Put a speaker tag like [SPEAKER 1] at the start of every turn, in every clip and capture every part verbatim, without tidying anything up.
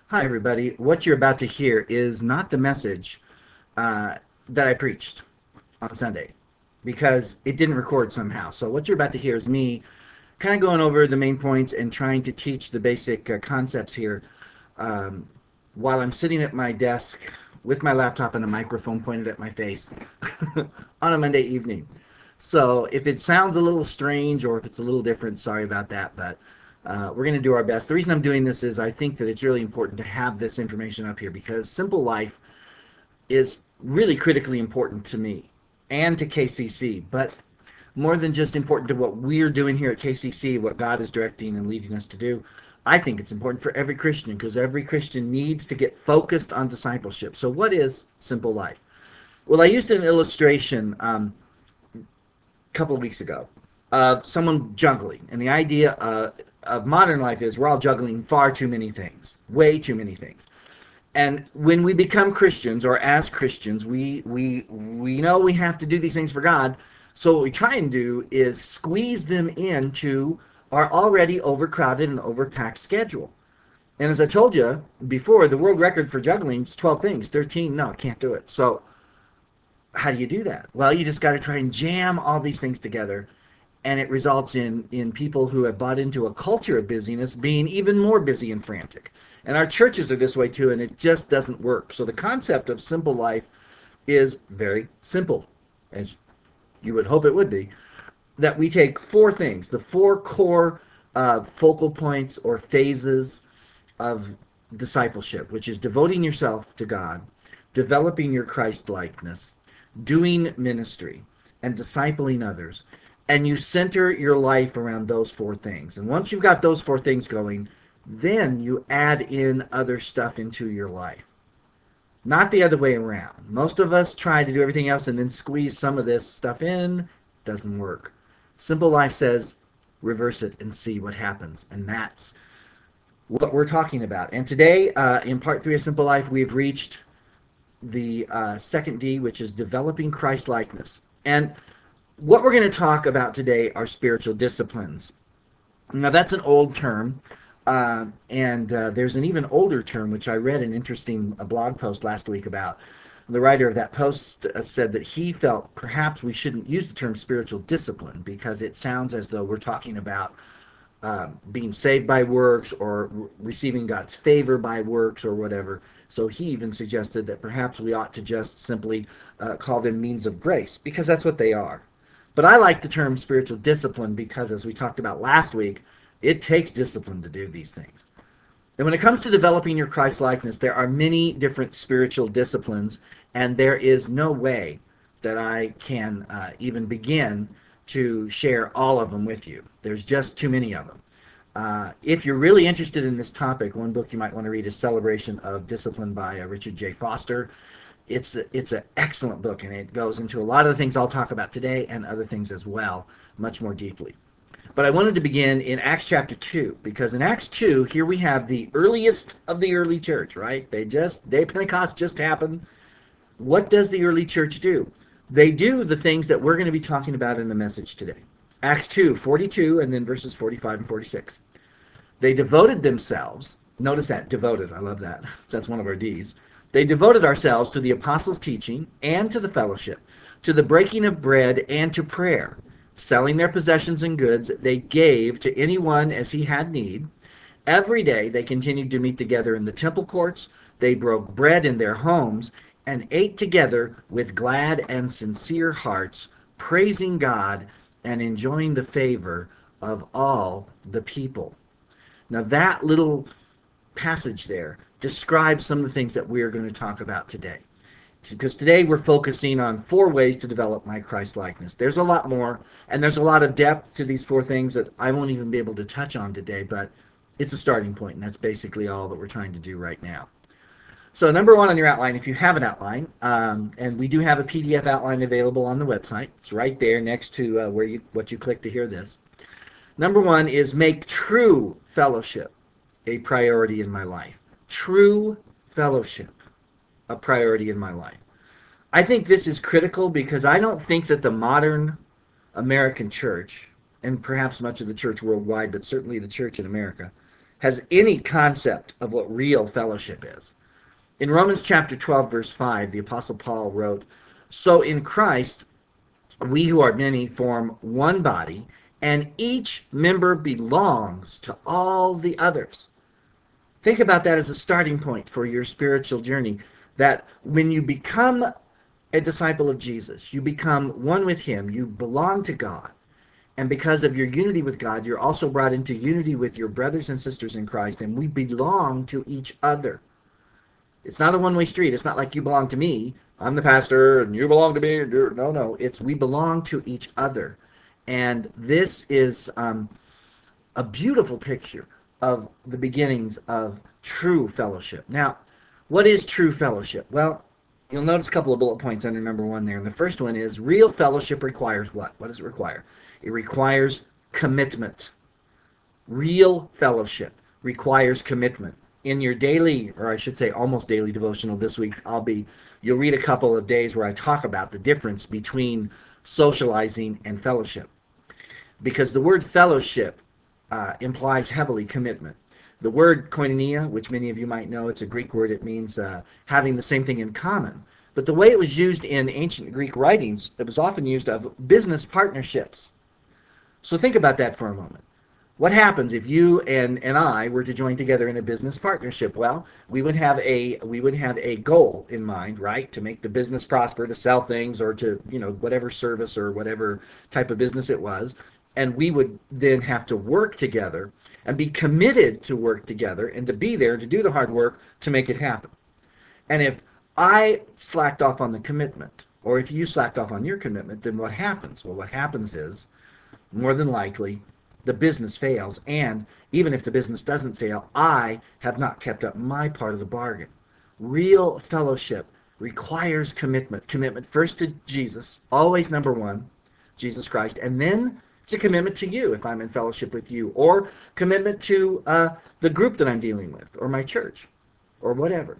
[SPEAKER 1] Hi, everybody. What you're about to hear is not the message uh, that I preached on Sunday because it didn't record somehow. So, what you're about to hear is me kind of going over the main points and trying to teach the basic uh, concepts here um, while I'm sitting at my desk with my laptop and a microphone pointed at my face on a Monday evening. So if it sounds a little strange or if it's a little different, sorry about that, but uh, we're going to do our best. The reason I'm doing this is I think that it's really important to have this information up here because Simple Life is really critically important to me and to K C C, but more than just important to what we're doing here at K C C, what God is directing and leading us to do. I think it's important for every Christian because every Christian needs to get focused on discipleship. So, what is Simple Life? Well, I used an illustration um, couple of weeks ago of someone juggling. And the idea uh, of modern life is we're all juggling far too many things, way too many things. And when we become Christians, or as Christians, we we we know we have to do these things for God. So what we try and do is squeeze them into our already overcrowded and overpacked schedule. And as I told you before, the world record for juggling is twelve things. thirteen, no, can't do it. So how do you do that? Well, you just got to try and jam all these things together, and it results in in people who have bought into a culture of busyness being even more busy and frantic. And our churches are this way too, and it just doesn't work. So the concept of simple life is very simple, as you would hope it would be. That we take four things, the four core uh, focal points or phases of discipleship, which is devoting yourself to God, developing your Christ likeness, doing ministry, and discipling others. And you center your life around those four things. And once you've got those four things going, then you add in other stuff into your life. Not the other way around. Most of us try to do everything else and then squeeze some of this stuff in. Doesn't work. Simple Life says reverse it and see what happens. And that's what we're talking about. And today, uh, in part three of Simple Life, we've reached the uh, second D, which is developing Christ likeness. And what we're going to talk about today are spiritual disciplines. Now, that's an old term. Uh, and uh, there's an even older term, which I read an interesting a blog post last week about. The writer of that post uh, said that he felt perhaps we shouldn't use the term spiritual discipline because it sounds as though we're talking about uh, being saved by works or re- receiving God's favor by works or whatever. So he even suggested that perhaps we ought to just simply uh, call them means of grace because that's what they are. But I like the term spiritual discipline because, as we talked about last week, it takes discipline to do these things. And when it comes to developing your Christ likeness, there are many different spiritual disciplines, and there is no way that I can uh, even begin to share all of them with you. There's just too many of them. Uh, if you're really interested in this topic, one book you might want to read is Celebration of Discipline by uh, Richard J. Foster. It's a, it's an excellent book, and it goes into a lot of the things I'll talk about today and other things as well, much more deeply. But I wanted to begin in Acts chapter two, because in Acts two, here we have the earliest of the early church, right? They just, day of Pentecost just happened. What does the early church do? They do the things that we're going to be talking about in the message today. Acts two forty-two, and then verses forty-five and forty-six. They devoted themselves, notice that, devoted, I love that. That's one of our D's. They devoted ourselves to the apostles' teaching and to the fellowship, to the breaking of bread and to prayer. Selling their possessions and goods, they gave to anyone as he had need. Every day they continued to meet together in the temple courts. They broke bread in their homes and ate together with glad and sincere hearts, praising God and enjoying the favor of all the people. Now, that little passage there describes some of the things that we are going to talk about today. Because today we're focusing on four ways to develop my Christ likeness. There's a lot more, and there's a lot of depth to these four things that I won't even be able to touch on today, but it's a starting point, and that's basically all that we're trying to do right now. So, number one on your outline, if you have an outline, um, and we do have a P D F outline available on the website. It's right there next to uh, where you what you click to hear this. Number one is make true fellowship a priority in my life. True fellowship a priority in my life. I think this is critical because I don't think that the modern American church, and perhaps much of the church worldwide, but certainly the church in America, has any concept of what real fellowship is. In Romans chapter twelve, verse five, the Apostle Paul wrote, "So in Christ, we who are many form one body, and each member belongs to all the others." Think about that as a starting point for your spiritual journey. That when you become a disciple of Jesus, you become one with Him, you belong to God. And because of your unity with God, you're also brought into unity with your brothers and sisters in Christ, and we belong to each other. It's not a one-way street. It's not like you belong to me, I'm the pastor, and you belong to me. No, no. It's we belong to each other. And this is um, a beautiful picture of the beginnings of true fellowship. Now, what is true fellowship? Well, you'll notice a couple of bullet points under number one there. And the first one is real fellowship requires what? What does it require? It requires commitment. Real fellowship requires commitment. In your daily, or I should say almost daily devotional this week, I'll be, you'll read a couple of days where I talk about the difference between socializing and fellowship. Because the word fellowship uh, implies heavily commitment. The word koinonia, which many of you might know, it's a Greek word. It means uh, having the same thing in common. But the way it was used in ancient Greek writings, it was often used of business partnerships. So think about that for a moment. What happens if you and, and I were to join together in a business partnership? Well, we would have a we would have a goal in mind, right? To make the business prosper, to sell things, or to, you know, whatever service or whatever type of business it was. And we would then have to work together and be committed to work together and to be there to do the hard work to make it happen. And if I slacked off on the commitment, or if you slacked off on your commitment, then what happens? Well, what happens is, more than likely, the business fails. And even if the business doesn't fail, I have not kept up my part of the bargain. Real fellowship requires commitment. Commitment first to Jesus, always number one, Jesus Christ, and then it's a commitment to you if I'm in fellowship with you, or commitment to uh, the group that I'm dealing with, or my church, or whatever.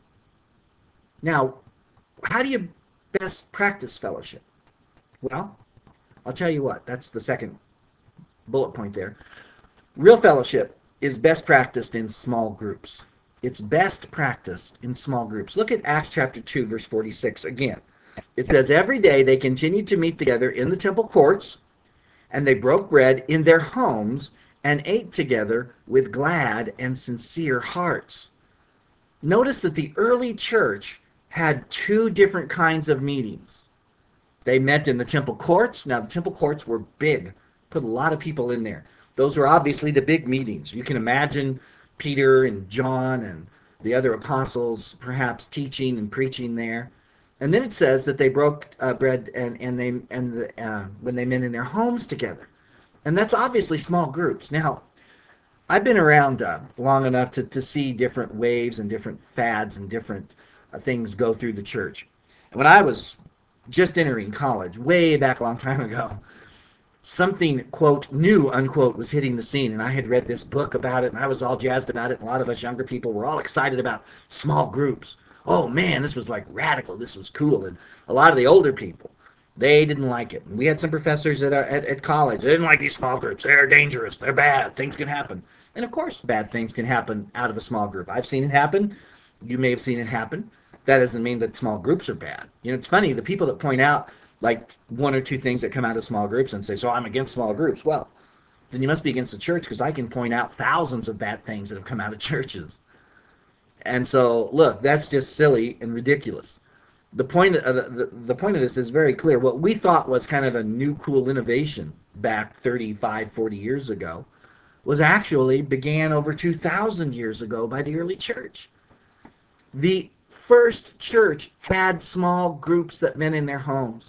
[SPEAKER 1] Now, how do you best practice fellowship? Well, I'll tell you what, that's the second bullet point there. Real fellowship is best practiced in small groups. It's best practiced in small groups. Look at Acts chapter two, verse forty-six again. It says, every day they continued to meet together in the temple courts, and they broke bread in their homes and ate together with glad and sincere hearts. Notice that the early church had two different kinds of meetings. They met in the temple courts. Now, the temple courts were big, put a lot of people in there. Those were obviously the big meetings. You can imagine Peter and John and the other apostles perhaps teaching and preaching there. And then it says that they broke uh, bread and, and they and the, uh, when they met in their homes together. And that's obviously small groups. Now, I've been around uh, long enough to, to see different waves and different fads and different uh, things go through the church. And when I was just entering college, way back a long time ago, something, quote, new, unquote, was hitting the scene. And I had read this book about it, and I was all jazzed about it. And a lot of us younger people were all excited about small groups. Oh, man, this was like radical. This was cool. And a lot of the older people, they didn't like it. And we had some professors at, our, at, at college. They didn't like these small groups. They're dangerous. They're bad. Things can happen. And, of course, bad things can happen out of a small group. I've seen it happen. You may have seen it happen. That doesn't mean that small groups are bad. You know, it's funny, the people that point out like one or two things that come out of small groups and say, so I'm against small groups. Well, then you must be against the church, because I can point out thousands of bad things that have come out of churches. And so, look, that's just silly and ridiculous. The point of, the, the, the point of this is very clear. What we thought was kind of a new, cool innovation back thirty-five, forty years ago was actually began over two thousand years ago by the early church. The first church had small groups that met in their homes.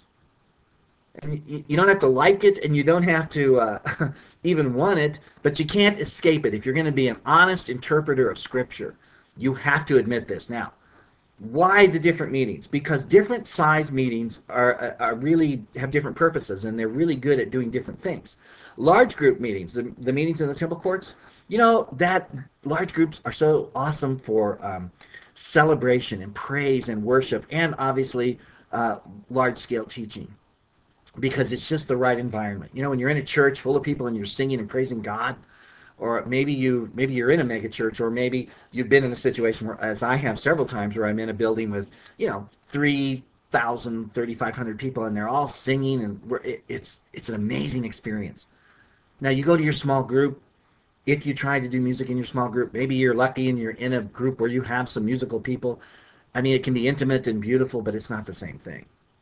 [SPEAKER 1] And you, you don't have to like it, and you don't have to uh, even want it, but you can't escape it. If you're going to be an honest interpreter of Scripture, you have to admit this. Now, why the different meetings? Because different size meetings are, are really have different purposes, and they're really good at doing different things. Large group meetings, the, the meetings in the temple courts, you know, that large groups are so awesome for um, celebration and praise and worship, and obviously uh, large-scale teaching, because it's just the right environment. You know, when you're in a church full of people and you're singing and praising God, or maybe you maybe you're in a mega church, or maybe you've been in a situation where, as I have several times, where I'm in a building with, you know, three thousand, thirty-five hundred people, and they're all singing, and we're, it, it's it's an amazing experience. Now you go to your small group. If you try to do music in your small group, maybe you're lucky and you're in a group where you have some musical people. I mean, it can be intimate and beautiful, but it's not the same thing.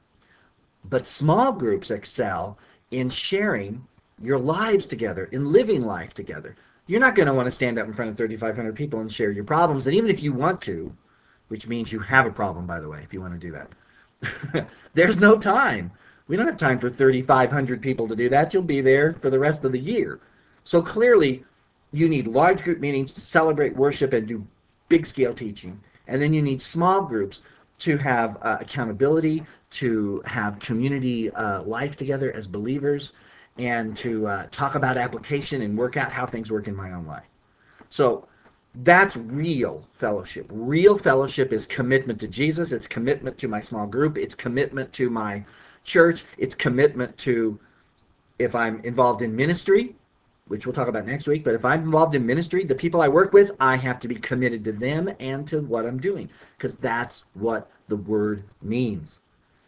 [SPEAKER 1] But small groups excel in sharing your lives together, in living life together. You're not going to want to stand up in front of thirty-five hundred people and share your problems. And even if you want to, which means you have a problem, by the way, if you want to do that, there's no time. We don't have time for thirty-five hundred people to do that. You'll be there for the rest of the year. So clearly, you need large group meetings to celebrate worship and do big scale teaching. And then you need small groups to have uh, accountability, to have community uh, life together as believers, and to uh, talk about application and work out how things work in my own life. So that's real fellowship. Real fellowship is commitment to Jesus. It's commitment to my small group. It's commitment to my church. It's commitment to, if I'm involved in ministry, which we'll talk about next week, but if I'm involved in ministry, the people I work with, I have to be committed to them and to what I'm doing, because that's what the word means.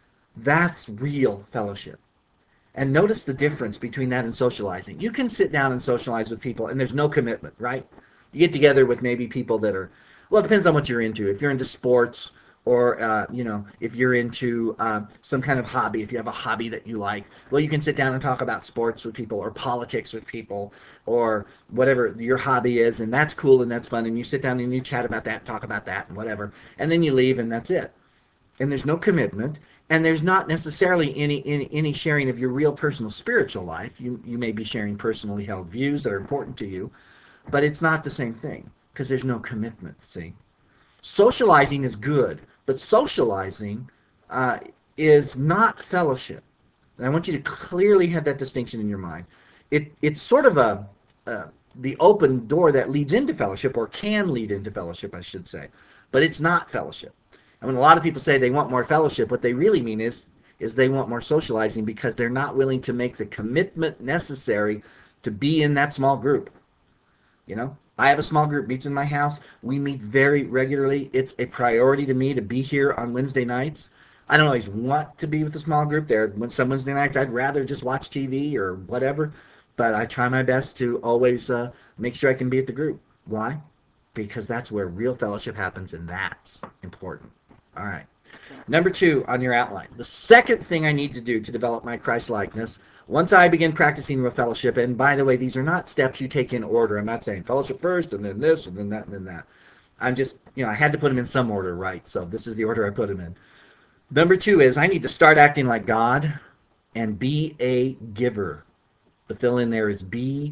[SPEAKER 1] That's real fellowship. And notice the difference between that and socializing. You can sit down and socialize with people, and there's no commitment, right? You get together with maybe people that are, well, it depends on what you're into. If you're into sports, or uh, you know, if you're into uh, some kind of hobby, if you have a hobby that you like, well, you can sit down and talk about sports with people, or politics with people, or whatever your hobby is, and that's cool and that's fun. And you sit down and you chat about that, talk about that, and whatever, and then you leave, and that's it. And there's no commitment, and there's not necessarily any, any any sharing of your real personal spiritual life. You you may be sharing personally held views that are important to you, but it's not the same thing because there's no commitment. See, socializing is good, but socializing uh, is not fellowship. And I want you to clearly have that distinction in your mind. It it's sort of a, a the open door that leads into fellowship, or can lead into fellowship, I should say, but it's not fellowship. And when a lot of people say they want more fellowship, what they really mean is is they want more socializing, because they're not willing to make the commitment necessary to be in that small group. You know, I have a small group meets in my house. We meet very regularly. It's a priority to me to be here on Wednesday nights. I don't always want to be with the small group there. When some Wednesday nights, I'd rather just watch T V or whatever. But I try my best to always uh, make sure I can be at the group. Why? Because that's where real fellowship happens, and that's important. All right. Number two on your outline. The second thing I need to do to develop my Christ likeness, once I begin practicing real fellowship, and by the way, these are not steps you take in order. I'm not saying fellowship first, and then this, and then that, and then that. I'm just, you know, I had to put them in some order, right? So this is the order I put them in. Number two is I need to start acting like God and be a giver. The fill in there is be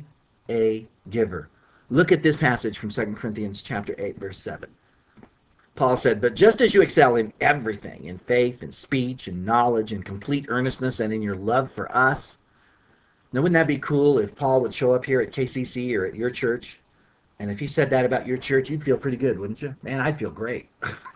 [SPEAKER 1] a giver. Look at this passage from Second Corinthians chapter eight, verse seven. Paul said, "But just as you excel in everything, in faith and speech and knowledge and complete earnestness, and in your love for us." Now, wouldn't that be cool if Paul would show up here at K C C or at your church? And if he said that about your church, you'd feel pretty good, wouldn't you? Man, I'd feel great.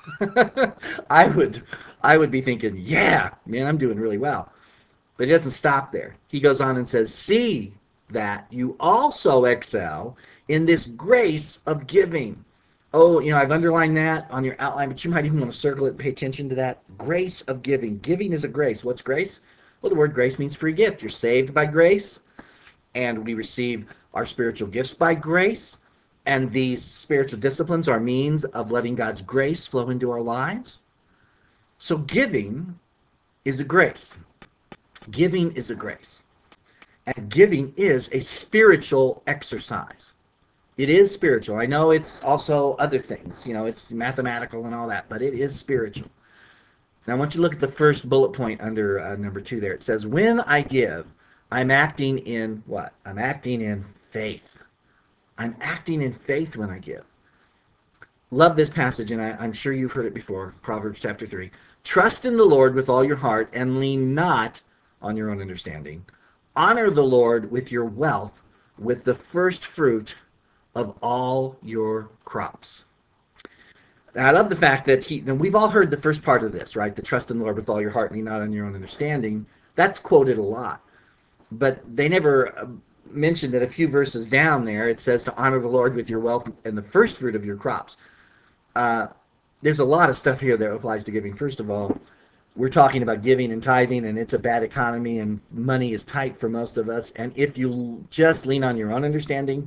[SPEAKER 1] I would I would be thinking, yeah, man, I'm doing really well. But he doesn't stop there. He goes on and says, "See that you also excel in this grace of giving." Oh, you know, I've underlined that on your outline, but you might even want to circle it and pay attention to that. Grace of giving. Giving is a grace. What's grace? Well, the word grace means free gift. You're saved by grace, and we receive our spiritual gifts by grace. And these spiritual disciplines are means of letting God's grace flow into our lives. So giving is a grace. Giving is a grace. And giving is a spiritual exercise. It is spiritual. I know it's also other things. You know, it's mathematical and all that, but it is spiritual. Now I want you to look at the first bullet point under uh, number two there. It says, when I give, I'm acting in what? I'm acting in faith. I'm acting in faith when I give. Love this passage, and I, I'm sure you've heard it before. Proverbs chapter three. Trust in the Lord with all your heart and lean not on your own understanding. Honor the Lord with your wealth, with the first fruit of all your crops. Now, I love the fact that he, and we've all heard the first part of this, right? The trust in the Lord with all your heart and lean not on your own understanding. That's quoted a lot. But they never, mentioned that a few verses down there, it says to honor the Lord with your wealth and the first fruit of your crops. Uh, there's a lot of stuff here that applies to giving. First of all, we're talking about giving and tithing, and it's a bad economy, and money is tight for most of us. And if you just lean on your own understanding,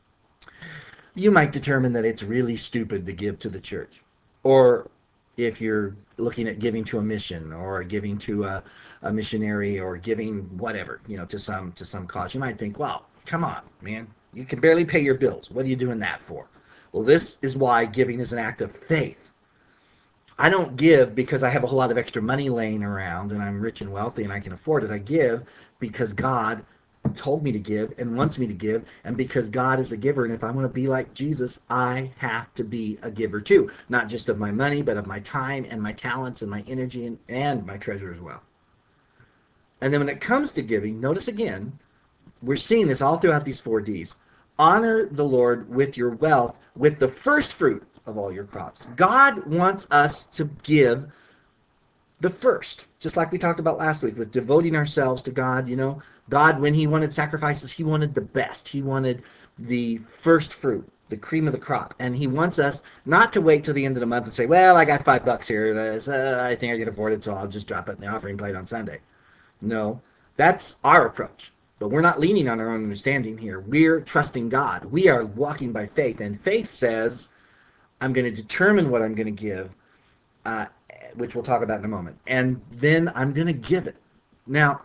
[SPEAKER 1] you might determine that it's really stupid to give to the church. Or if you're looking at giving to a mission or giving to a, a missionary or giving whatever, you know, to some to some cause, you might think, well, come on, man, you can barely pay your bills. What are you doing that for? Well, this is why giving is an act of faith. I don't give because I have a whole lot of extra money laying around and I'm rich and wealthy and I can afford it. I give because God told me to give and wants me to give, and because God is a giver, and if I want to be like Jesus, I have to be a giver too, not just of my money, but of my time and my talents and my energy and, and my treasure as well. And then when it comes to giving, notice again, we're seeing this all throughout these four D's. Honor the Lord with your wealth, with the first fruit of all your crops. God wants us to give the first, just like we talked about last week with devoting ourselves to God. You know, God, when he wanted sacrifices, he wanted the best. He wanted the first fruit, the cream of the crop. And he wants us not to wait till the end of the month and say, well, I got five bucks here. Uh, I think I can afford it, so I'll just drop it in the offering plate on Sunday. No, that's our approach. But we're not leaning on our own understanding here. We're trusting God. We are walking by faith. And faith says, I'm going to determine what I'm going to give, uh, which we'll talk about in a moment. And then I'm going to give it. Now,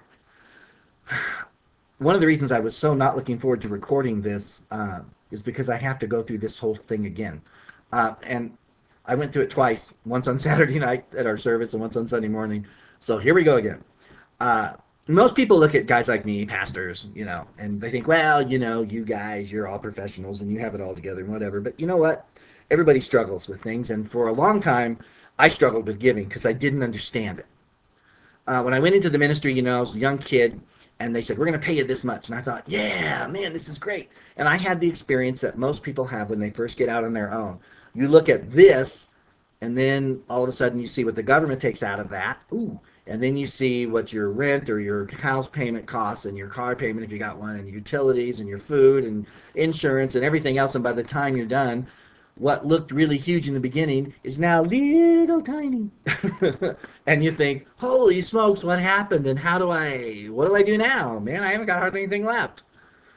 [SPEAKER 1] one of the reasons I was so not looking forward to recording this uh, is because I have to go through this whole thing again. Uh, and I went through it twice, once on Saturday night at our service and once on Sunday morning. So here we go again. Uh, most people look at guys like me, pastors, you know, and they think, well, you know, you guys, you're all professionals and you have it all together and whatever. But you know what? Everybody struggles with things. And for a long time, I struggled with giving because I didn't understand it. Uh, when I went into the ministry, you know, I was a young kid, and they said, we're going to pay you this much. And I thought, yeah, man, this is great. And I had the experience that most people have when they first get out on their own. You look at this, and then all of a sudden you see what the government takes out of that. Ooh. And then you see what your rent or your house payment costs and your car payment if you got one, and utilities and your food and insurance and everything else. And by the time you're done, what looked really huge in the beginning is now little tiny. And you think, holy smokes, what happened? And how do I, what do I do now? Man, I haven't got hardly anything left.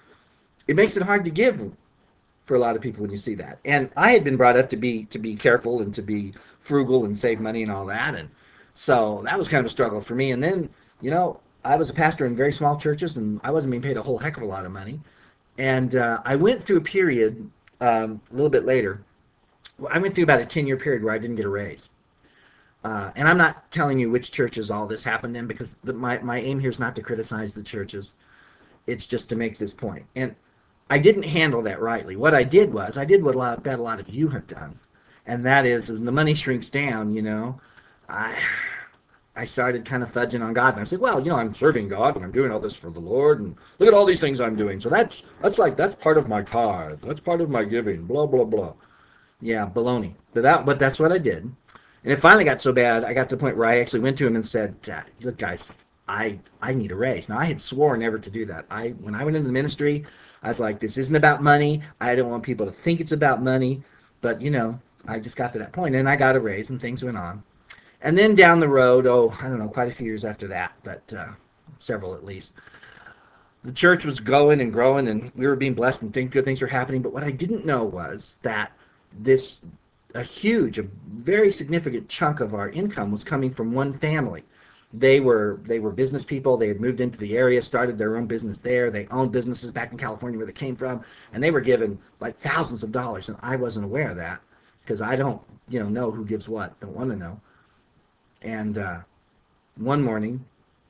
[SPEAKER 1] It makes it hard to give for a lot of people when you see that. And I had been brought up to be to be careful and to be frugal and save money and all that. And so that was kind of a struggle for me. And then, you know, I was a pastor in very small churches, and I wasn't being paid a whole heck of a lot of money. And uh, I went through a period um, a little bit later. I went through about a ten-year period where I didn't get a raise. Uh, and I'm not telling you which churches all this happened in, because the, my, my aim here is not to criticize the churches. It's just to make this point. And I didn't handle that rightly. What I did was, I did what a lot, bet a lot of you have done. And that is, when the money shrinks down, you know, I I started kind of fudging on God. And I said, well, you know, I'm serving God and I'm doing all this for the Lord. And look at all these things I'm doing. So that's, that's like, that's part of my tithe. That's part of my giving, blah, blah, blah. Yeah, baloney. But that, but that's what I did. And it finally got so bad, I got to the point where I actually went to him and said, look, guys, I I need a raise. Now, I had sworn never to do that. I When I went into the ministry, I was like, this isn't about money. I don't want people to think it's about money. But, you know, I just got to that point, and I got a raise, and things went on. And then down the road, oh, I don't know, quite a few years after that, but uh, several at least, the church was growing and growing, and we were being blessed, and things, good things were happening. But what I didn't know was that this, a huge, a very significant chunk of our income was coming from one family. They were they were business people. They had moved into the area, started their own business there. They owned businesses back in California where they came from, and they were given like thousands of dollars, and I wasn't aware of that because I don't, you know, know who gives what. Don't want to know. And uh, one morning,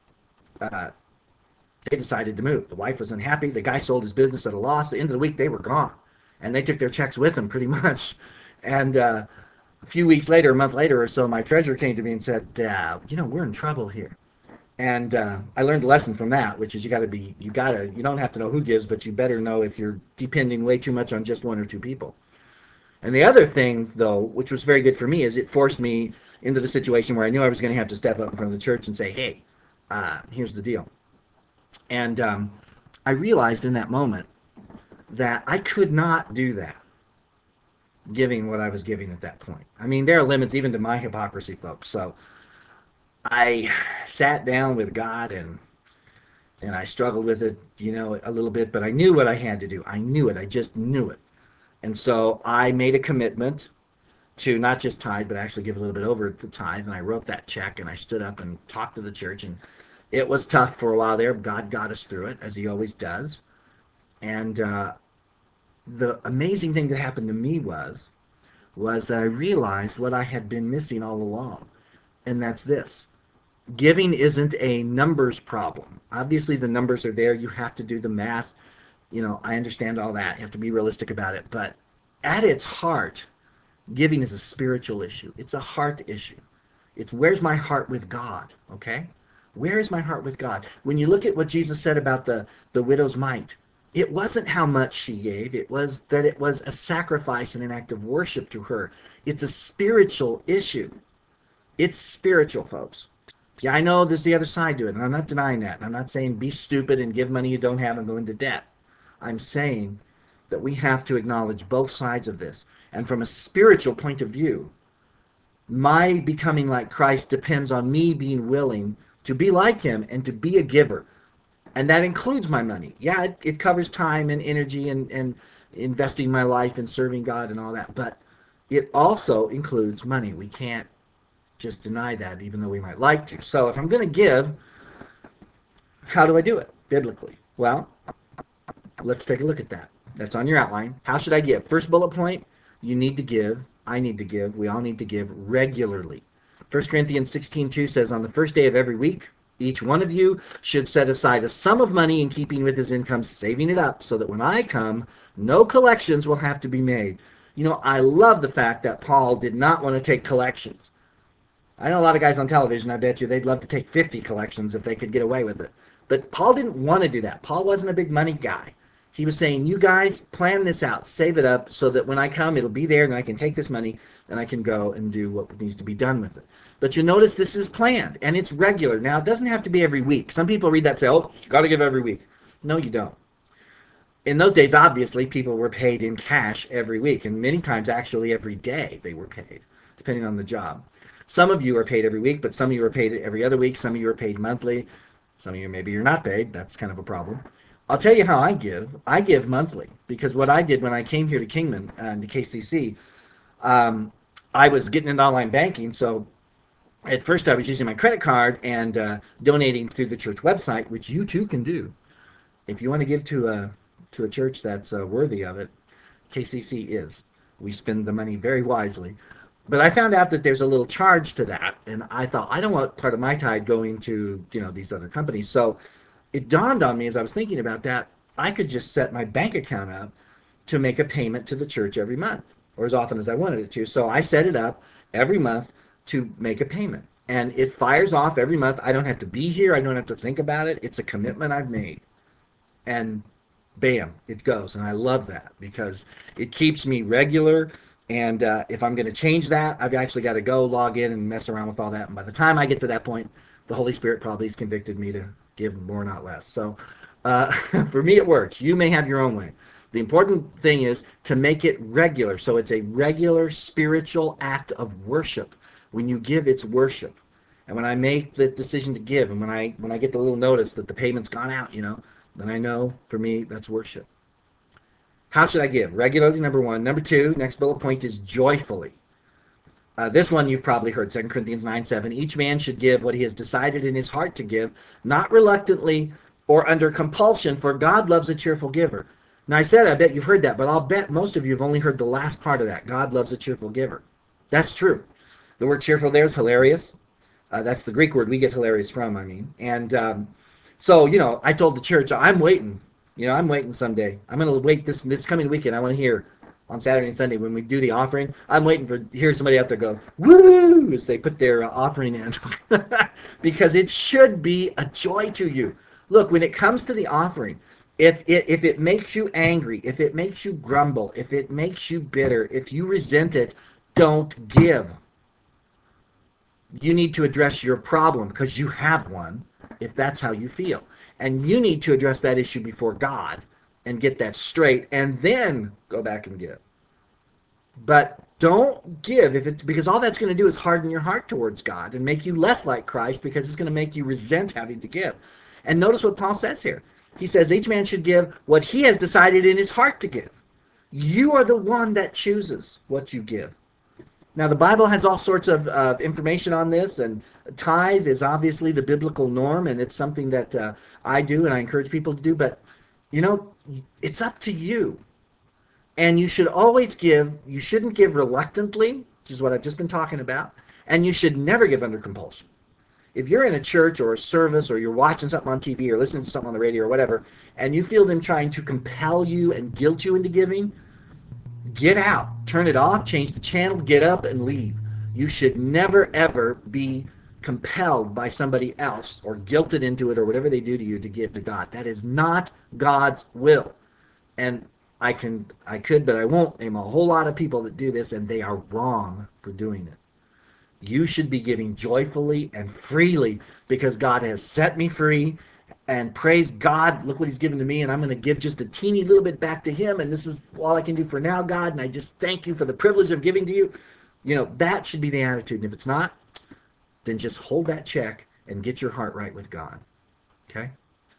[SPEAKER 1] uh, they decided to move. The wife was unhappy. The guy sold his business at a loss. At the end of the week, they were gone, and they took their checks with them pretty much. And uh, a few weeks later, a month later or so, my treasurer came to me and said, uh, "You know, we're in trouble here." And uh, I learned a lesson from that, which is you got to be, you got to, you don't have to know who gives, but you better know if you're depending way too much on just one or two people. And the other thing, though, which was very good for me, is it forced me into the situation where I knew I was going to have to step up in front of the church and say, "Hey, uh, here's the deal." And um, I realized in that moment that I could not do that, giving what I was giving at that point. I mean, there are limits even to my hypocrisy, folks. So I sat down with God and and I struggled with it, you know, a little bit, but I knew what I had to do. I knew it. I just knew it. And so I made a commitment to not just tithe, but actually give a little bit over the tithe. And I wrote that check and I stood up and talked to the church. And it was tough for a while there. God got us through it, as he always does. And uh, the amazing thing that happened to me was, was that I realized what I had been missing all along. And that's this. Giving isn't a numbers problem. Obviously, the numbers are there. You have to do the math. You know, I understand all that. You have to be realistic about it. But at its heart, giving is a spiritual issue. It's a heart issue. It's where's my heart with God, okay? Where is my heart with God? When you look at what Jesus said about the, the widow's mite, it wasn't how much she gave. It was that it was a sacrifice and an act of worship to her. It's a spiritual issue. It's spiritual, folks. Yeah, I know there's the other side to it, and I'm not denying that. And I'm not saying be stupid and give money you don't have and go into debt. I'm saying that we have to acknowledge both sides of this. And from a spiritual point of view, my becoming like Christ depends on me being willing to be like him and to be a giver. And that includes my money. Yeah, it, it covers time and energy and, and investing my life and serving God and all that. But it also includes money. We can't just deny that, even though we might like to. So if I'm going to give, how do I do it biblically? Well, let's take a look at that. That's on your outline. How should I give? First bullet point, you need to give. I need to give. We all need to give regularly. First Corinthians sixteen two says, on the first day of every week, each one of you should set aside a sum of money in keeping with his income, saving it up, so that when I come, no collections will have to be made. You know, I love the fact that Paul did not want to take collections. I know a lot of guys on television, I bet you they'd love to take fifty collections if they could get away with it. But Paul didn't want to do that. Paul wasn't a big money guy. He was saying, you guys plan this out, save it up, so that when I come, it'll be there, and I can take this money, and I can go and do what needs to be done with it. But you notice this is planned, and it's regular. Now, it doesn't have to be every week. Some people read that and say, oh, you got to give every week. No, you don't. In those days, obviously, people were paid in cash every week, and many times, actually, every day they were paid, depending on the job. Some of you are paid every week, but some of you are paid every other week. Some of you are paid monthly. Some of you, maybe you're not paid. That's kind of a problem. I'll tell you how I give. I give monthly, because what I did when I came here to Kingman and to K C C, um, I was getting into online banking. So at first I was using my credit card and uh, donating through the church website, which you too can do. If you want to give to a, to a church that's uh, worthy of it, K C C is. We spend the money very wisely. But I found out that there's a little charge to that, and I thought, I don't want part of my tithe going to, you know, these other companies. So it dawned on me as I was thinking about that, I could just set my bank account up to make a payment to the church every month, or as often as I wanted it to. So I set it up every month to make a payment. And it fires off every month. I don't have to be here. I don't have to think about it. It's a commitment I've made. And bam, it goes. And I love that because it keeps me regular. And uh, if I'm going to change that, I've actually got to go log in and mess around with all that. And by the time I get to that point, the Holy Spirit probably has convicted me to give more, not less. So uh, for me, it works. You may have your own way. The important thing is to make it regular. So it's a regular spiritual act of worship. When you give, it's worship. And when I make the decision to give, and when I when I get the little notice that the payment's gone out, you know, then I know for me that's worship. How should I give? Regularly, number one. Number two, next bullet point is joyfully. Uh, this one you've probably heard, Second Corinthians nine seven. Each man should give what he has decided in his heart to give, not reluctantly or under compulsion, for God loves a cheerful giver. Now I said I bet you've heard that, but I'll bet most of you have only heard the last part of that. God loves a cheerful giver. That's true. The word cheerful there is hilarious. Uh, that's the Greek word we get hilarious from, I mean. And um, so, you know, I told the church, I'm waiting. You know, I'm waiting someday. I'm going to wait this this coming weekend. I want to hear on Saturday and Sunday when we do the offering. I'm waiting for to hear somebody out there go, woo, as they put their uh, offering in. Because it should be a joy to you. Look, when it comes to the offering, if it, if it makes you angry, if it makes you grumble, if it makes you bitter, if you resent it, don't give. You need to address your problem because you have one if that's how you feel. And you need to address that issue before God and get that straight and then go back and give. But don't give if it's because all that's going to do is harden your heart towards God and make you less like Christ, because it's going to make you resent having to give. And notice what Paul says here. He says each man should give what he has decided in his heart to give. You are the one that chooses what you give. Now, the Bible has all sorts of uh, information on this, and tithe is obviously the biblical norm, and it's something that uh, I do and I encourage people to do. But, you know, it's up to you. And you should always give. You shouldn't give reluctantly, which is what I've just been talking about, and you should never give under compulsion. If you're in a church or a service, or you're watching something on T V or listening to something on the radio or whatever, and you feel them trying to compel you and guilt you into giving, get out, turn it off, change the channel, get up and leave. You should never ever be compelled by somebody else or guilted into it or whatever they do to you to give to God. That is not God's will. And I can, I could, but I won't name a whole lot of people that do this, and they are wrong for doing it. You should be giving joyfully and freely because God has set me free. And praise God, look what he's given to me, and I'm going to give just a teeny little bit back to him, and this is all I can do for now, God, and I just thank you for the privilege of giving to you. You know, that should be the attitude. And if it's not, then just hold that check and get your heart right with God. Okay?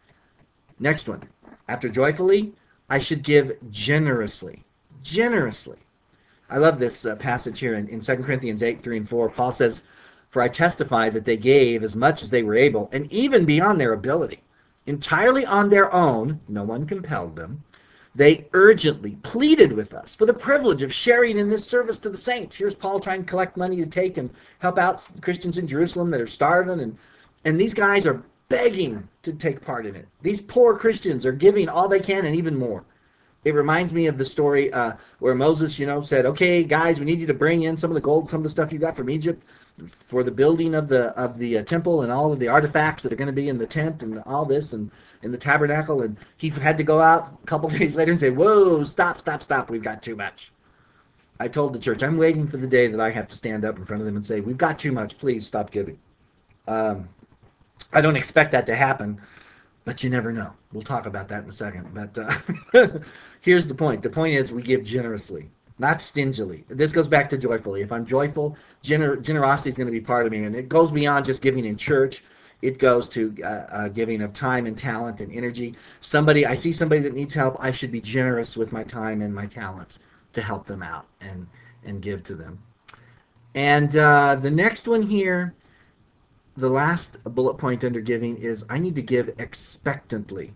[SPEAKER 1] Next one. After joyfully, I should give generously. Generously. I love this uh, passage here in, in Second Corinthians eight, three and four. Paul says, "For I testify that they gave as much as they were able, and even beyond their ability, entirely on their own, no one compelled them. They urgently pleaded with us for the privilege of sharing in this service to the saints." Here's Paul trying to collect money to take and help out Christians in Jerusalem that are starving, and, and these guys are begging to take part in it. These poor Christians are giving all they can and even more. It reminds me of the story uh, where Moses, you know, said, "Okay, guys, we need you to bring in some of the gold, some of the stuff you got from Egypt for the building of the of the uh, temple and all of the artifacts that are going to be in the tent and all this and in the tabernacle." And he had to go out a couple days later and say, "Whoa, stop, stop, stop! We've got too much." I told the church, I'm waiting for the day that I have to stand up in front of them and say, "We've got too much. Please stop giving." Um, I don't expect that to happen, but you never know. We'll talk about that in a second. But uh, here's the point. The point is we give generously, not stingily. This goes back to joyfully. If I'm joyful, gener- generosity is going to be part of me. And it goes beyond just giving in church. It goes to uh, uh, giving of time and talent and energy. Somebody, I see somebody that needs help, I should be generous with my time and my talents to help them out and, and give to them. And uh, the next one here, the last bullet point under giving is I need to give expectantly.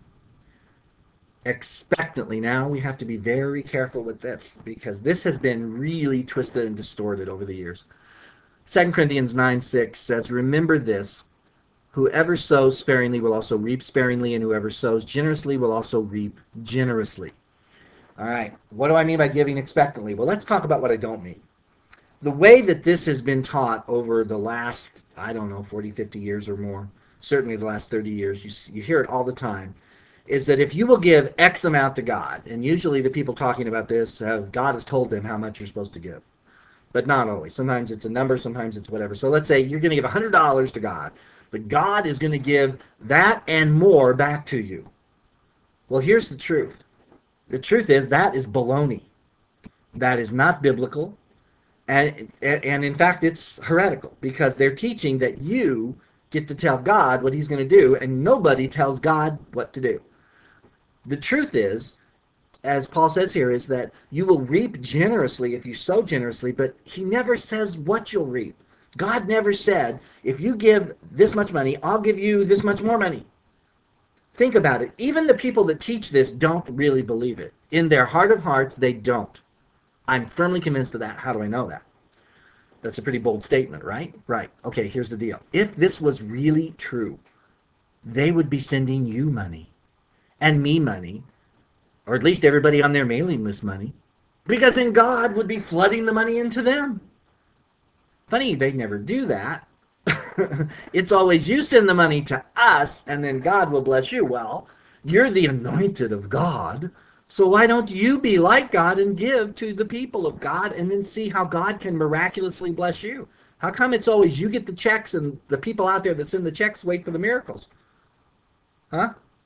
[SPEAKER 1] Expectantly. Now we have to be very careful with this because this has been really twisted and distorted over the years. Second Corinthians nine six says, "Remember this, whoever sows sparingly will also reap sparingly, and whoever sows generously will also reap generously." All right, what do I mean by giving expectantly? Well, let's talk about what I don't mean. The way that this has been taught over the last, I don't know, forty, fifty years or more, certainly the last thirty years, you, you hear it all the time, is that if you will give X amount to God, and usually the people talking about this, have, God has told them how much you're supposed to give. But not always. Sometimes it's a number, sometimes it's whatever. So let's say you're going to give one hundred dollars to God, but God is going to give that and more back to you. Well, here's the truth. The truth is that is baloney. That is not biblical. And, and in fact, it's heretical because they're teaching that you get to tell God what he's going to do, and nobody tells God what to do. The truth is, as Paul says here, is that you will reap generously if you sow generously, but he never says what you'll reap. God never said, if you give this much money, I'll give you this much more money. Think about it. Even the people that teach this don't really believe it. In their heart of hearts, they don't. I'm firmly convinced of that. How do I know that? That's a pretty bold statement, right? Right. Okay, here's the deal. If this was really true, they would be sending you money and me money, or at least everybody on their mailing list money, because then God would be flooding the money into them. Funny, they never do that. It's always you send the money to us, and then God will bless you. Well, you're the anointed of God, so why don't you be like God and give to the people of God and then see how God can miraculously bless you? How come it's always you get the checks and the people out there that send the checks wait for the miracles? Huh?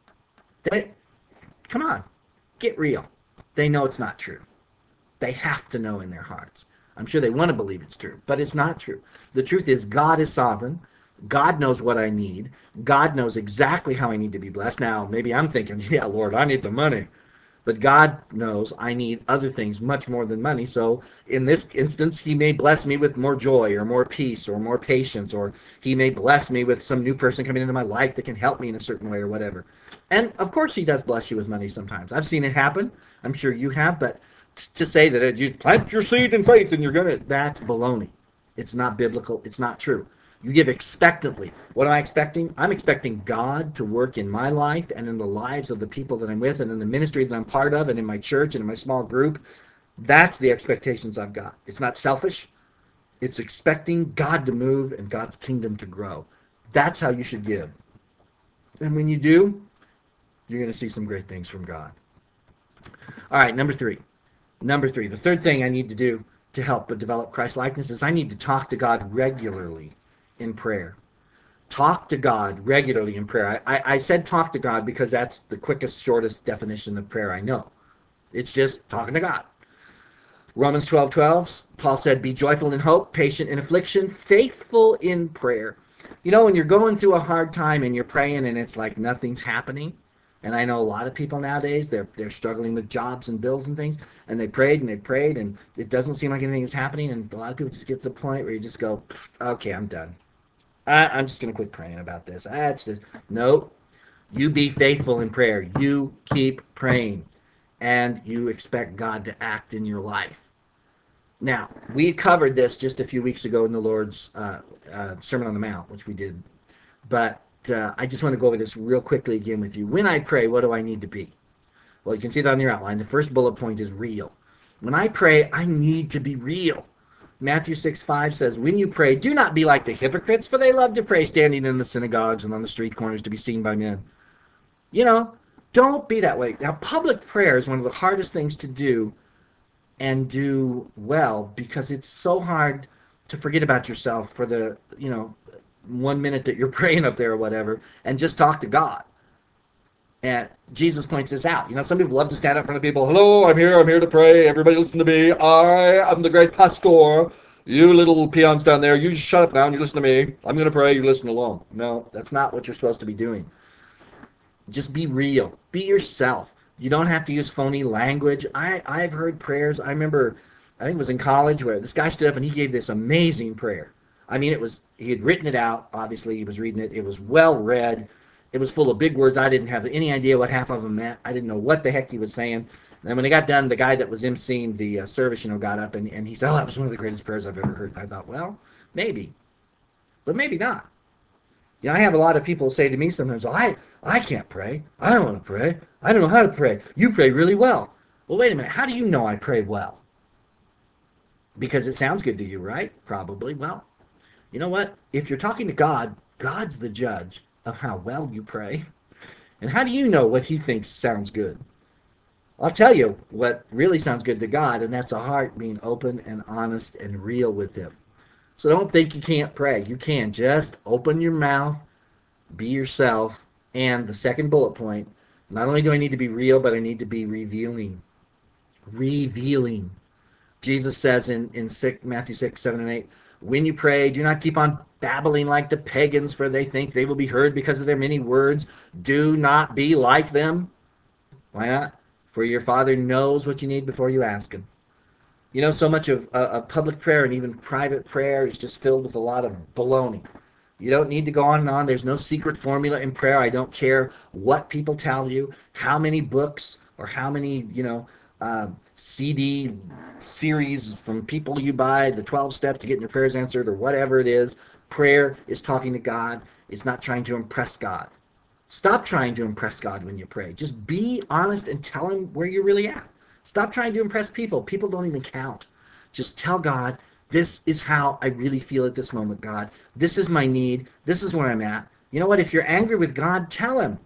[SPEAKER 1] They, come on, get real. They know it's not true. They have to know in their hearts. I'm sure they want to believe it's true, but it's not true. The truth is, God is sovereign. God knows what I need. God knows exactly how I need to be blessed. Now, maybe I'm thinking, yeah, Lord, I need the money. But God knows I need other things much more than money. So in this instance, he may bless me with more joy or more peace or more patience, or he may bless me with some new person coming into my life that can help me in a certain way or whatever. And of course, he does bless you with money sometimes. I've seen it happen. I'm sure you have. But t- to say that it, you plant your seed in faith and you're going to, that's baloney. It's not biblical. It's not true. You give expectantly. What am I expecting? I'm expecting God to work in my life and in the lives of the people that I'm with and in the ministry that I'm part of and in my church and in my small group. That's the expectations I've got. It's not selfish. It's expecting God to move and God's kingdom to grow. That's how you should give. And when you do, you're going to see some great things from God. All right, number three. Number three, the third thing I need to do to help develop Christ likeness is I need to talk to God regularly in prayer. Talk to God regularly in prayer. I, I, I said talk to God because that's the quickest, shortest definition of prayer I know. It's just talking to God. Romans twelve twelve, Paul said, be joyful in hope, patient in affliction, faithful in prayer. You know, when you're going through a hard time and you're praying and it's like nothing's happening, and I know a lot of people nowadays, they're they're struggling with jobs and bills and things, and they prayed and they prayed, and it doesn't seem like anything is happening, and a lot of people just get to the point where you just go, okay, I'm done. I, I'm just going to quit praying about this. That's just, no, you be faithful in prayer. You keep praying, and you expect God to act in your life. Now, we covered this just a few weeks ago in the Lord's uh, uh, Sermon on the Mount, which we did. But uh, I just want to go over this real quickly again with you. When I pray, what do I need to be? Well, you can see it on your outline. The first bullet point is real. When I pray, I need to be real. Matthew six five says, when you pray, do not be like the hypocrites, for they love to pray standing in the synagogues and on the street corners to be seen by men. You know, don't be that way. Now, public prayer is one of the hardest things to do and do well because it's so hard to forget about yourself for the, you know, one minute that you're praying up there or whatever and just talk to God. And Jesus points this out. You know, some people love to stand up in front of people. Hello, I'm here. I'm here to pray. Everybody listen to me. I am the great pastor. You little peons down there, you just shut up now and you listen to me. I'm going to pray. You listen alone. No, that's not what you're supposed to be doing. Just be real. Be yourself. You don't have to use phony language. I, I've heard prayers. I remember, I think it was in college where this guy stood up and he gave this amazing prayer. I mean, it was, he had written it out. Obviously, he was reading it. It was well read. It was full of big words. I didn't have any idea what half of them meant. I didn't know what the heck he was saying. And then when he got done, the guy that was emceeing the uh, service, you know, got up and, and he said, oh, that was one of the greatest prayers I've ever heard. And I thought, well, maybe, but maybe not. You know, I have a lot of people say to me sometimes, well, I, I can't pray. I don't want to pray. I don't know how to pray. You pray really well. Well, wait a minute. How do you know I pray well? Because it sounds good to you, right? Probably. Well, you know what? If you're talking to God, God's the judge of how well you pray. And how do you know what he thinks sounds good? I'll tell you what really sounds good to God, and that's a heart being open and honest and real with him. So don't think you can't pray. You can. Just open your mouth, be yourself, and the second bullet point, not only do I need to be real, but I need to be revealing. Revealing. Jesus says in, in six, Matthew six, seven, and eight, when you pray, do not keep on babbling like the pagans, for they think they will be heard because of their many words. Do not be like them. Why not? For your Father knows what you need before you ask him. You know, so much of, uh, of public prayer and even private prayer is just filled with a lot of baloney. You don't need to go on and on. There's no secret formula in prayer. I don't care what people tell you, how many books or how many, you know, uh, C D series from people you buy, the twelve steps to getting your prayers answered or whatever it is. Prayer is talking to God. It's not trying to impress God. Stop trying to impress God when you pray. Just be honest and tell him where you're really at. Stop trying to impress people. People don't even count. Just tell God, this is how I really feel at this moment, God. This is my need. This is where I'm at. You know what? If you're angry with God, tell him.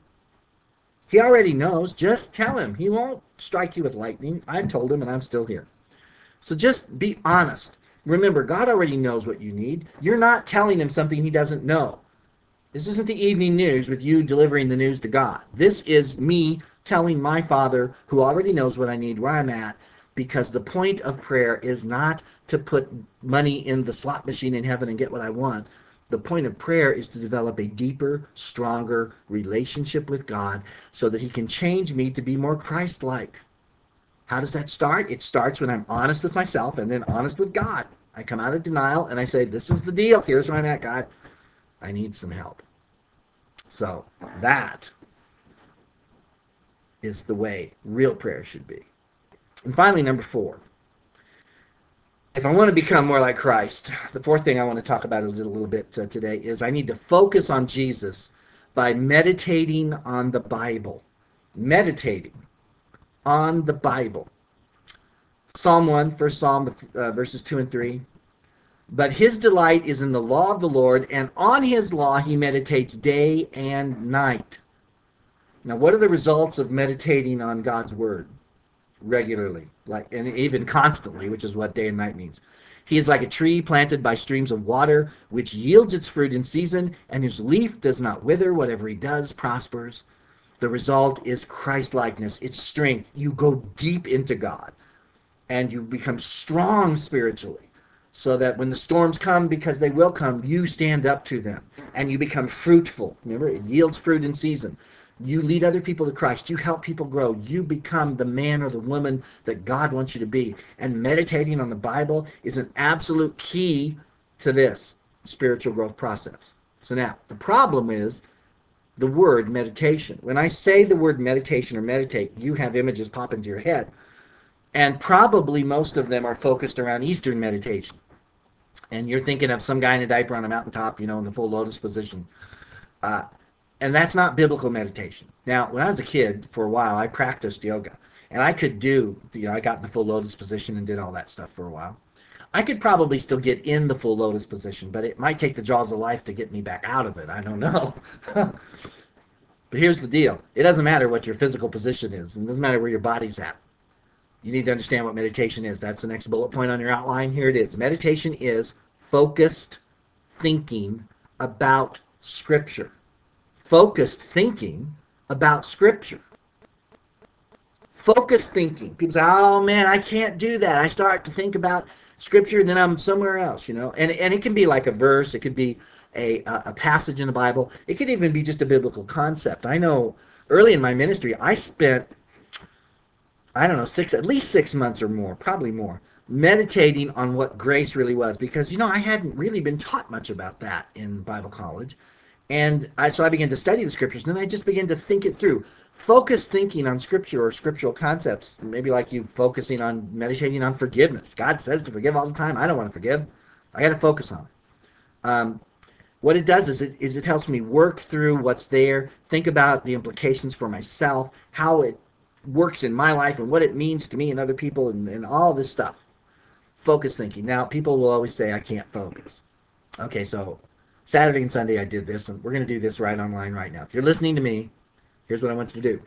[SPEAKER 1] He already knows. Just tell him. He won't strike you with lightning. I told him and I'm still here. So just be honest. Remember, God already knows what you need. You're not telling him something he doesn't know. This isn't the evening news with you delivering the news to God. This is me telling my Father, who already knows what I need, where I'm at, because the point of prayer is not to put money in the slot machine in heaven and get what I want. The point of prayer is to develop a deeper, stronger relationship with God so that He can change me to be more Christ-like. How does that start? It starts when I'm honest with myself and then honest with God. I come out of denial and I say, this is the deal. Here's where I'm at, God. I need some help. So that is the way real prayer should be. And finally, number four. If I want to become more like Christ, the fourth thing I want to talk about a little, little bit uh, today is I need to focus on Jesus by meditating on the Bible. Meditating on the Bible. Psalm one, first Psalm, uh, verses two and three. But his delight is in the law of the Lord, and on his law he meditates day and night. Now, what are the results of meditating on God's word regularly, like, and even constantly, which is what day and night means? He is like a tree planted by streams of water, which yields its fruit in season, and whose leaf does not wither. Whatever he does prospers. The result is Christ-likeness. It's strength. You go deep into God, and you become strong spiritually, so that when the storms come, because they will come, you stand up to them, and you become fruitful. Remember, it yields fruit in season. You lead other people to Christ. You help people grow. You become the man or the woman that God wants you to be. And meditating on the Bible is an absolute key to this spiritual growth process. So now, the problem is the word meditation. When I say the word meditation or meditate, you have images pop into your head. And probably most of them are focused around Eastern meditation. And you're thinking of some guy in a diaper on a mountaintop, you know, in the full lotus position. Uh, and that's not biblical meditation. Now, when I was a kid, for a while, I practiced yoga. And I could do, you know, I got in the full lotus position and did all that stuff for a while. I could probably still get in the full lotus position, but it might take the jaws of life to get me back out of it. I don't know. But here's the deal. It doesn't matter what your physical position is. It doesn't matter where your body's at. You need to understand what meditation is. That's the next bullet point on your outline. Here it is. Meditation is focused thinking about Scripture. Focused thinking about Scripture. Focused thinking. People say, oh man, I can't do that. I start to think about Scripture and then I'm somewhere else, you know. And, and it can be like a verse. It could be a, a passage in the Bible. It could even be just a biblical concept. I know early in my ministry, I spent I don't know, six, at least six months or more, probably more, meditating on what grace really was. Because, you know, I hadn't really been taught much about that in Bible college. And I, so I began to study the scriptures, and then I just began to think it through. Focus thinking on scripture or scriptural concepts, maybe like you focusing on meditating on forgiveness. God says to forgive all the time. I don't want to forgive. I got to focus on it. Um, what it does is it, is it helps me work through what's there, think about the implications for myself, how it works in my life and what it means to me and other people and, and all this stuff. Focus thinking. Now, people will always say, I can't focus. Okay, so Saturday and Sunday I did this, and we're going to do this right online right now. If you're listening to me, here's what I want you to do.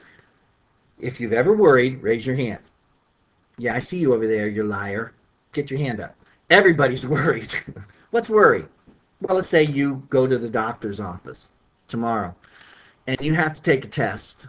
[SPEAKER 1] If you've ever worried, raise your hand. Yeah, I see you over there, you liar. Get your hand up. Everybody's worried. What's worry? Well, let's say you go to the doctor's office tomorrow, and you have to take a test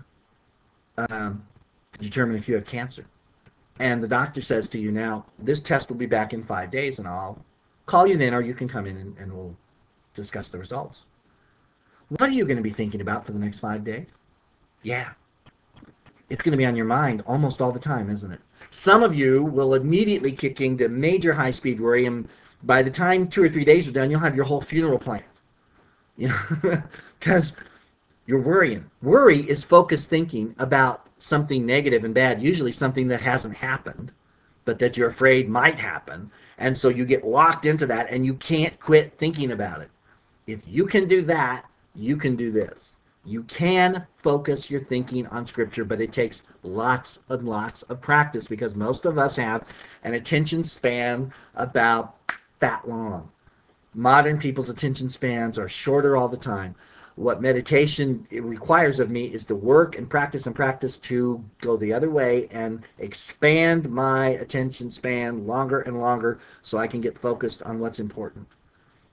[SPEAKER 1] um, to determine if you have cancer. And the doctor says to you, now, this test will be back in five days, and I'll call you then, or you can come in and, and we'll discuss the results. What are you going to be thinking about for the next five days? Yeah, it's going to be on your mind almost all the time, isn't it? Some of you will immediately kick into major high-speed worry, and by the time two or three days are done, you'll have your whole funeral planned. You know, because you're worrying. Worry is focused thinking about something negative and bad, usually something that hasn't happened, but that you're afraid might happen. And so you get locked into that and you can't quit thinking about it. If you can do that, you can do this. You can focus your thinking on Scripture, but it takes lots and lots of practice because most of us have an attention span about that long. Modern people's attention spans are shorter all the time. What meditation requires of me is to work and practice and practice to go the other way and expand my attention span longer and longer so I can get focused on what's important.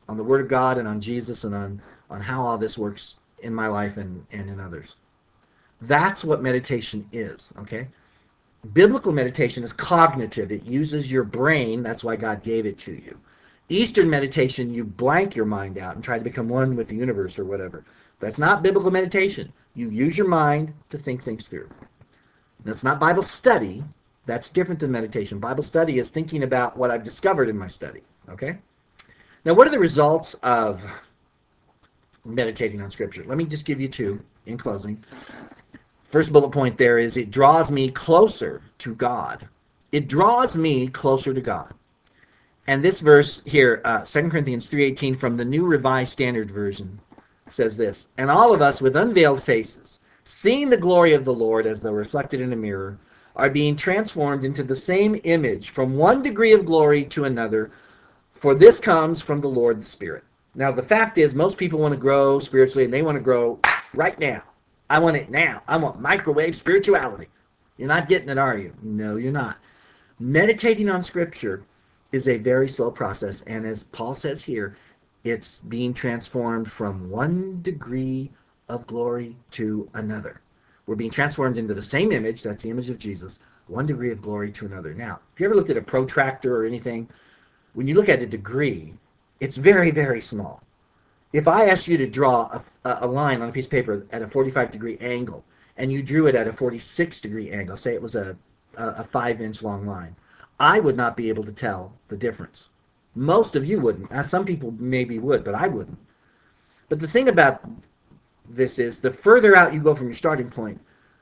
[SPEAKER 1] on the Word of God and on Jesus and on, on how all this works in my life and, and in others. That's what meditation is, okay? Biblical meditation is cognitive. It uses your brain. That's why God gave it to you. Eastern meditation, you blank your mind out and try to become one with the universe or whatever. That's not biblical meditation. You use your mind to think things through. That's not Bible study. That's different than meditation. Bible study is thinking about what I've discovered in my study. Okay? Now, what are the results of meditating on Scripture? Let me just give you two in closing. First bullet point there is it draws me closer to God. It draws me closer to God. And this verse here, uh, Second Corinthians three eighteen from the New Revised Standard Version says this, and all of us with unveiled faces, seeing the glory of the Lord as though reflected in a mirror, are being transformed into the same image from one degree of glory to another, for this comes from the Lord the Spirit. Now, the fact is, most people want to grow spiritually, and they want to grow right now. I want it now. I want microwave spirituality. You're not getting it, are you? No, you're not. Meditating on Scripture is a very slow process, and as Paul says here, it's being transformed from one degree of glory to another. We're being transformed into the same image, that's the image of Jesus, one degree of glory to another. Now, if you ever looked at a protractor or anything, when you look at a degree, it's very, very small. If I asked you to draw a, a line on a piece of paper at a forty-five degree angle, and you drew it at a forty-six degree angle, say it was a, a, a five inch long line, I would not be able to tell the difference. Most of you wouldn't. Now, some people maybe would, but I wouldn't. But the thing about this is, the further out you go from your starting point,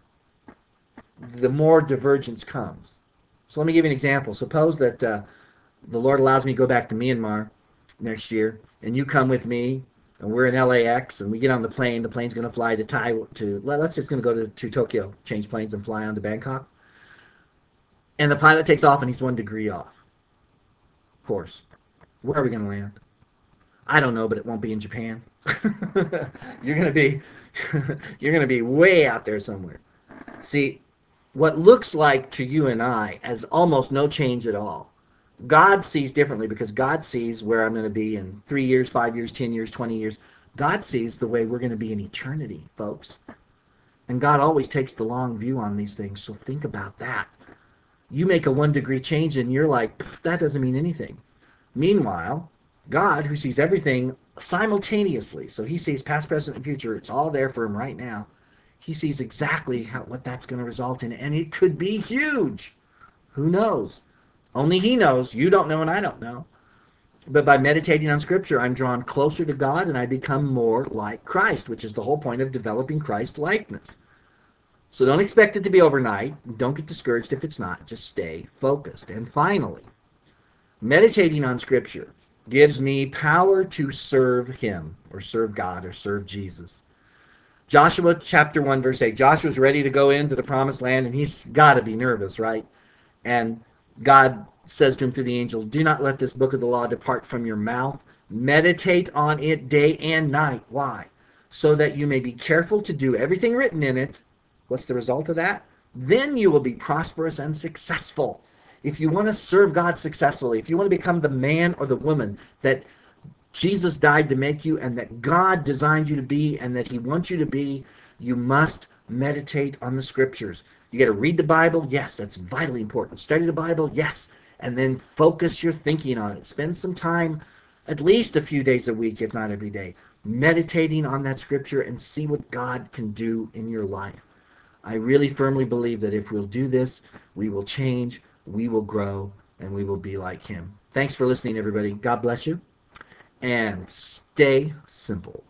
[SPEAKER 1] the more divergence comes. So let me give you an example. Suppose that uh, the Lord allows me to go back to Myanmar next year, and you come with me, and we're in L A X, and we get on the plane. The plane's going to fly to Taiwan, to let's say it's going to go to, to Tokyo, change planes, and fly on to Bangkok. And the pilot takes off, and he's one degree off course. Where are we going to land? I don't know, but it won't be in Japan. You're going to be you're going to be way out there somewhere. See, what looks like to you and I as almost no change at all, God sees differently, because God sees where I'm going to be in three years, five years, ten years, twenty years. God sees the way we're going to be in eternity, folks. And God always takes the long view on these things, so think about that. You make a one degree change and you're like, that doesn't mean anything. Meanwhile, God, who sees everything simultaneously, so he sees past, present, and future, it's all there for him right now. He sees exactly how, what that's going to result in, and it could be huge. Who knows? Only he knows. You don't know, and I don't know. But by meditating on Scripture, I'm drawn closer to God, and I become more like Christ, which is the whole point of developing Christ likeness. So don't expect it to be overnight. Don't get discouraged if it's not. Just stay focused. And finally, meditating on Scripture gives me power to serve him, or serve God, or serve Jesus. Joshua chapter one, verse eight. Joshua's ready to go into the promised land, and he's got to be nervous, right? And God says to him through the angel, do not let this book of the law depart from your mouth. Meditate on it day and night. Why? So that you may be careful to do everything written in it. What's the result of that? Then you will be prosperous and successful. If you want to serve God successfully, if you want to become the man or the woman that Jesus died to make you, and that God designed you to be, and that he wants you to be, you must meditate on the Scriptures. You got to read the Bible. Yes, that's vitally important. Study the Bible. Yes. And then focus your thinking on it. Spend some time, at least a few days a week, if not every day, meditating on that Scripture and see what God can do in your life. I really firmly believe that if we'll do this, we will change, we will grow, and we will be like him. Thanks for listening, everybody. God bless you. And stay simple.